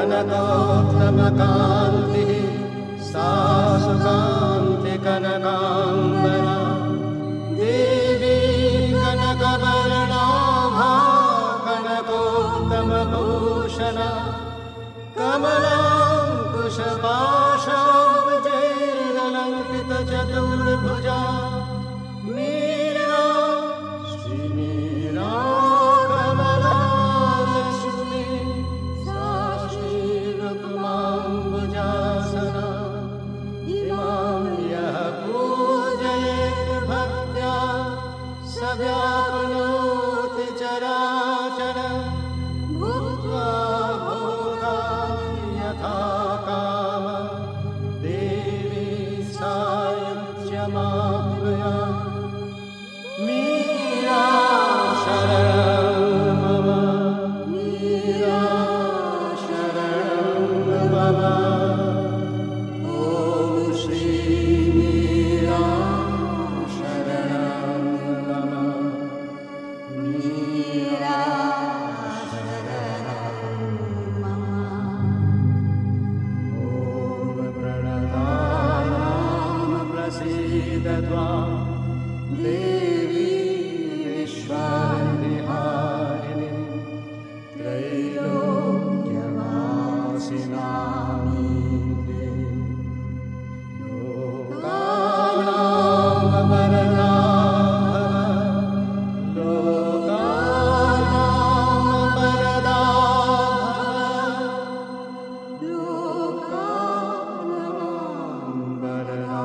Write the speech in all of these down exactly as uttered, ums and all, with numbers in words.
कनकोत्तमकान्तिः सा सुकान्ति कनकाम्बरा देवी कनकवर्णाभा कनकोत्तमभूषणा कमलाङ्कुशपाशाब्जैरलङ्कृतचतुर्भुजा मीरा श्रीमीरा कमला लक्ष्मी सा श्रीरुक्माम्बुजासना इमां यः पूजयेत् भक्त्या स व्याप्नोति चराचरम् भूत्वा भोगान् यथा काम देवी सायुज्यमाप्नुयात् मीरा शरणं मम मीरा शरणं मम ॐ श्री मीरा शरणं मम मीरा प्रसीदत्वा देवी विश्वविहारिणी त्रैलोक्यवासिनामीते लोकानां वरदा भव लोकानां वरदा भव लोकानां वरदा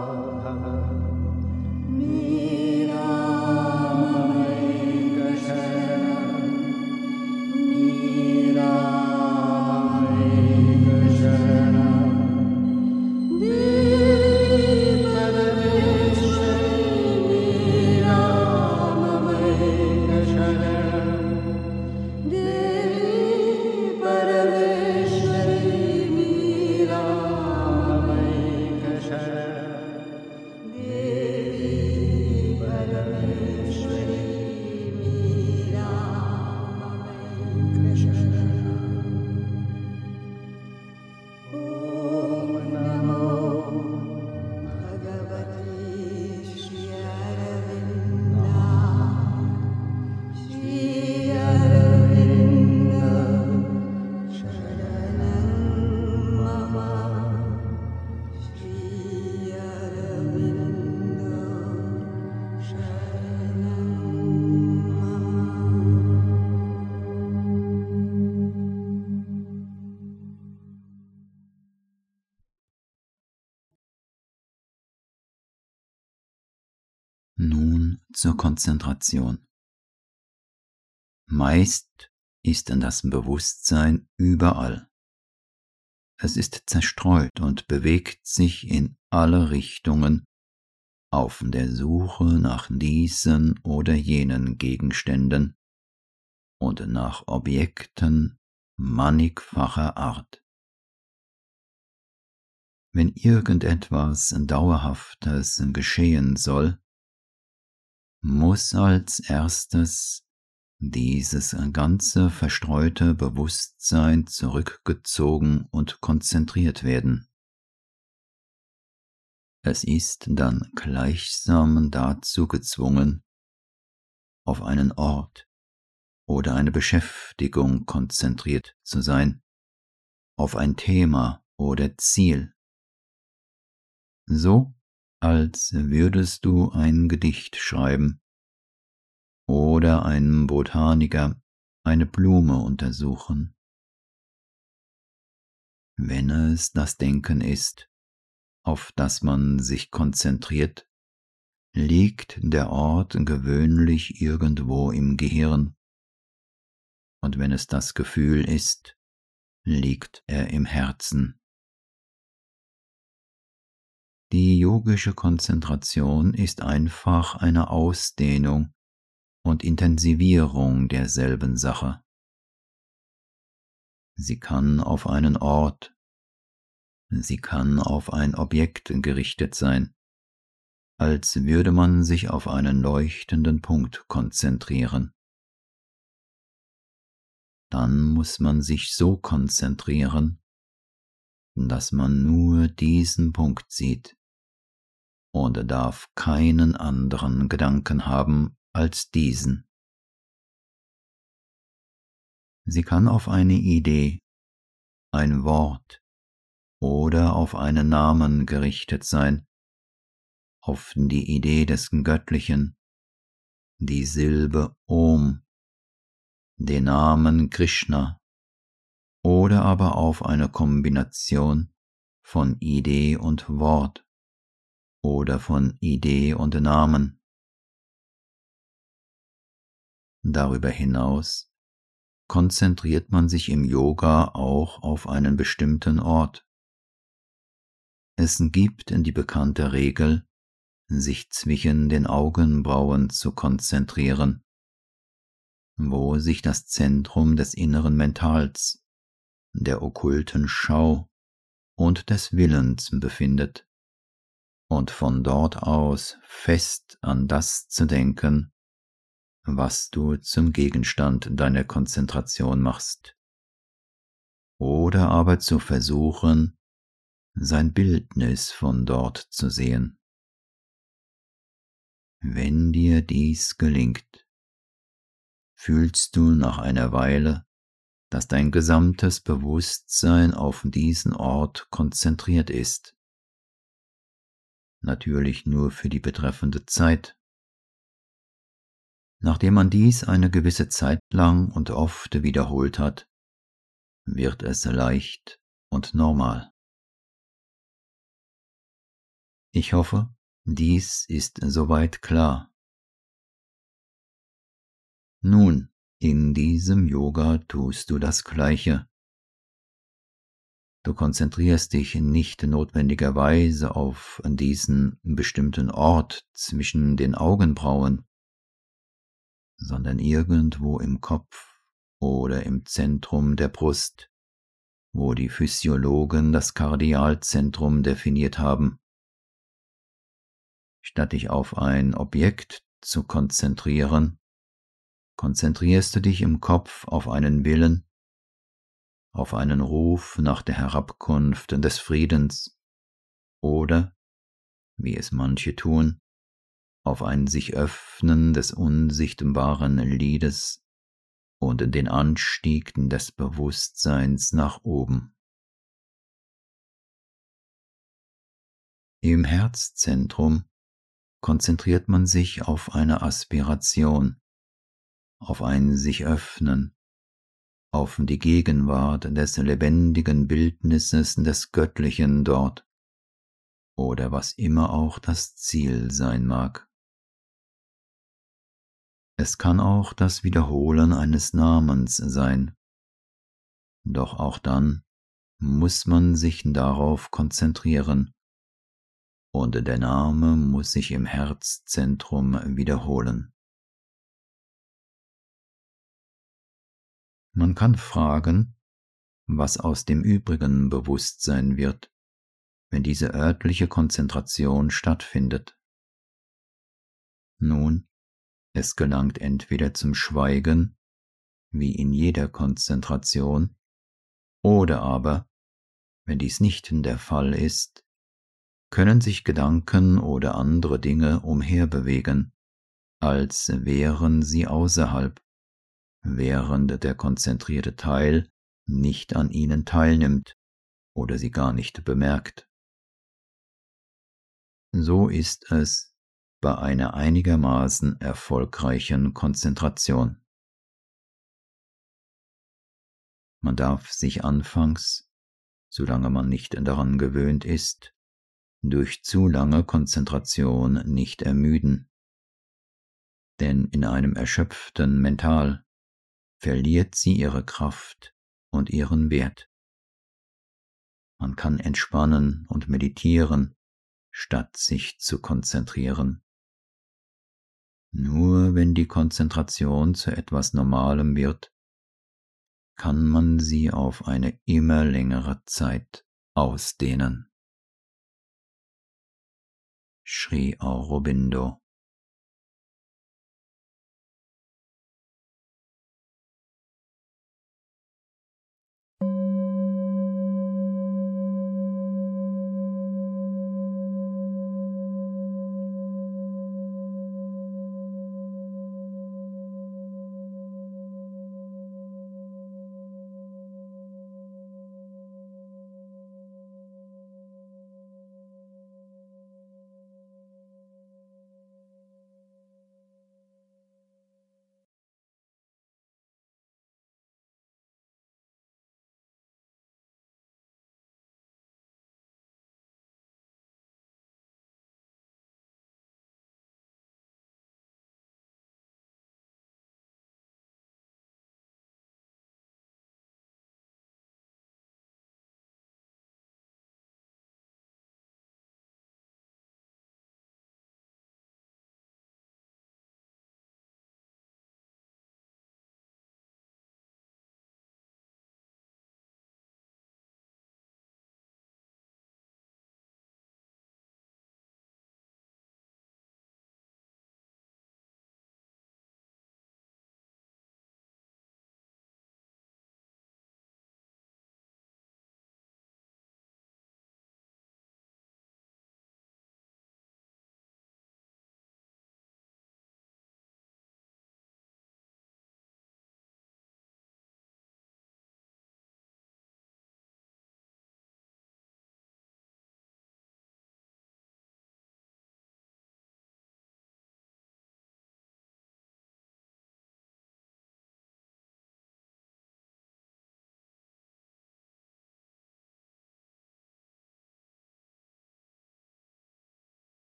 Nun zur Konzentration. Meist ist das Bewusstsein überall. Es ist zerstreut und bewegt sich in alle Richtungen auf der Suche nach diesen oder jenen Gegenständen und nach Objekten mannigfacher Art. Wenn irgendetwas Dauerhaftes geschehen soll, muss als erstes dieses ganze verstreute Bewusstsein zurückgezogen und konzentriert werden. Es ist dann gleichsam dazu gezwungen, auf einen Ort oder eine Beschäftigung konzentriert zu sein, auf ein Thema oder Ziel. So, als würdest du ein Gedicht schreiben oder ein Botaniker eine Blume untersuchen. Wenn es das Denken ist, auf das man sich konzentriert, liegt der Ort gewöhnlich irgendwo im Gehirn, und wenn es das Gefühl ist, liegt er im Herzen. Die yogische Konzentration ist einfach eine Ausdehnung und Intensivierung derselben Sache. Sie kann auf einen Ort, sie kann auf ein Objekt gerichtet sein, als würde man sich auf einen leuchtenden Punkt konzentrieren. dann muss man sich so konzentrieren, dass man nur diesen Punkt sieht und darf keinen anderen Gedanken haben als diesen. Sie kann auf eine Idee, ein Wort oder auf einen Namen gerichtet sein, auf die Idee des Göttlichen, die Silbe Om, den Namen Krishna oder aber auf eine Kombination von Idee und Wort oder von Idee und Namen. Darüber hinaus konzentriert man sich im Yoga auch auf einen bestimmten Ort. Es gibt die bekannte Regel, sich zwischen den Augenbrauen zu konzentrieren, wo sich das Zentrum des inneren Mentals, der okkulten Schau und des Willens befindet, und von dort aus fest an das zu denken, was du zum Gegenstand deiner Konzentration machst, oder aber zu versuchen, sein Bildnis von dort zu sehen. Wenn dir dies gelingt, fühlst du nach einer Weile, dass dein gesamtes Bewusstsein auf diesen Ort konzentriert ist. Natürlich nur für die betreffende Zeit. Nachdem man dies eine gewisse Zeit lang und oft wiederholt hat, wird es leicht und normal. Ich hoffe, dies ist soweit klar. Nun, in diesem Yoga tust du das Gleiche. Du konzentrierst dich nicht notwendigerweise auf diesen bestimmten Ort zwischen den Augenbrauen, sondern irgendwo im Kopf oder im Zentrum der Brust, wo die Physiologen das Kardialzentrum definiert haben. Statt dich auf ein Objekt zu konzentrieren, konzentrierst du dich im Kopf auf einen Willen, auf einen Ruf nach der Herabkunft des Friedens oder, wie es manche tun, auf ein sich öffnen des unsichtbaren Liedes und den Anstieg des Bewusstseins nach oben. Im Herzzentrum konzentriert man sich auf eine Aspiration, auf ein sich öffnen, auf die Gegenwart des lebendigen Bildnisses des Göttlichen dort, oder was immer auch das Ziel sein mag. Es kann auch das Wiederholen eines Namens sein, doch auch dann muss man sich darauf konzentrieren, und der Name muss sich im Herzzentrum wiederholen. Man kann fragen, was aus dem übrigen Bewusstsein wird, wenn diese örtliche Konzentration stattfindet. Nun, es gelangt entweder zum Schweigen, wie in jeder Konzentration, oder aber, wenn dies nicht der Fall ist, können sich Gedanken oder andere Dinge umherbewegen, als wären sie außerhalb, während der konzentrierte Teil nicht an ihnen teilnimmt oder sie gar nicht bemerkt. So ist es bei einer einigermaßen erfolgreichen Konzentration. Man darf sich anfangs, solange man nicht daran gewöhnt ist, durch zu lange Konzentration nicht ermüden, denn in einem erschöpften Mental verliert sie ihre Kraft und ihren Wert. Man kann entspannen und meditieren, statt sich zu konzentrieren. Nur wenn die Konzentration zu etwas Normalem wird, kann man sie auf eine immer längere Zeit ausdehnen. Sri Aurobindo.